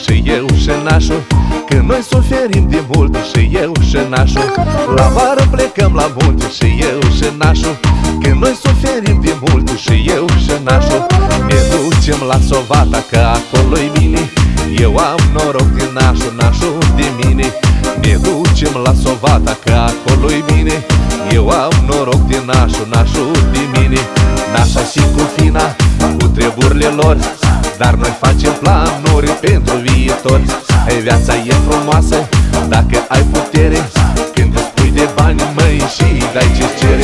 și eu și nașul, când noi suferim de mult și eu și nașul. La vară plecăm la munte și eu și nașul, când noi suferim de mult și eu și nașul. Ne ducem la Sovata că acolo-i bine, eu am noroc de nașul, nașul de mine. Ne ducem la Sovata că acolo-i bine, eu am noroc de nașul, nașul de mine. Nașa și cu fina, cu treburile lor, dar noi facem planuri pentru viitor. Hai, viața e frumoasă dacă ai putere, când îți pui de bani, măi, și dai ce-ți cere.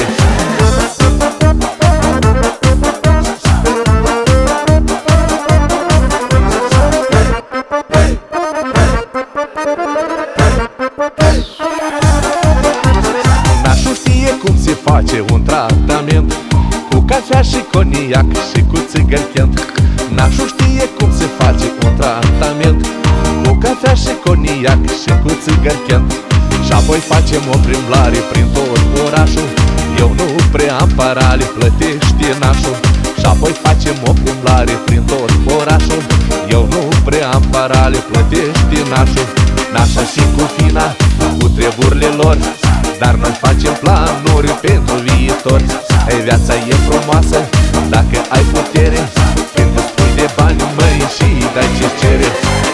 Nașul știe cum se face un tratament cu cafea și coniac și cu țigări Kent. Nașul știe cum se face un tratament cu cafea și coniac și cu țigări Kent. Și apoi facem o plimbare prin tot orașul, eu nu prea am parale, plătește nașul. Și apoi facem o plimbare prin tot orașul, eu nu prea am parale, plătește nașul. Nașa și cu fina, cu treburile lor, dar noi facem planuri pentru viitor. Hai, viața e frumoasă dacă ai putere, când îți pui de bani, măi, și dai ce-ți cere.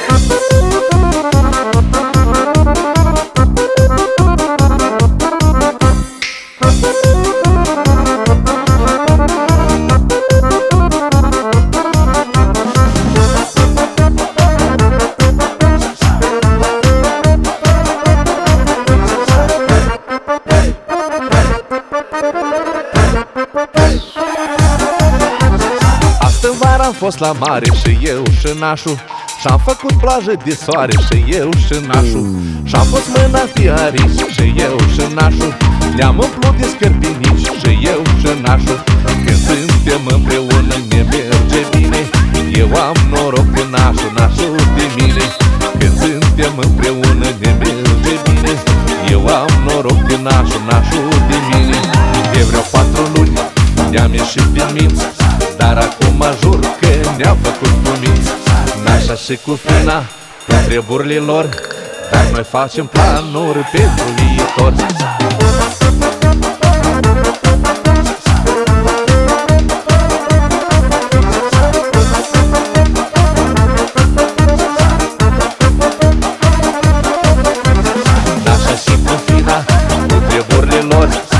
Am fost la mare și eu și nașul, și-am făcut plajă de soare și eu și nașul. Și-am pus mâna pe arici și eu și nașul, ne-am umplut de scârbinici și eu și nașul. Când suntem împreună ne merge bine, eu am noroc de nașul, nașul de mine. Când suntem împreună ne merge bine, eu am noroc de nașul, nașul de mine. De vreo 4 luni ne-am ieșit din minți, dar acum mă jur că ne-au făcut cuminți. Nașa și cu fina, cu treburile lor, dar noi facem planuri pentru viitor. Nașa și cu fina, cu treburile lor,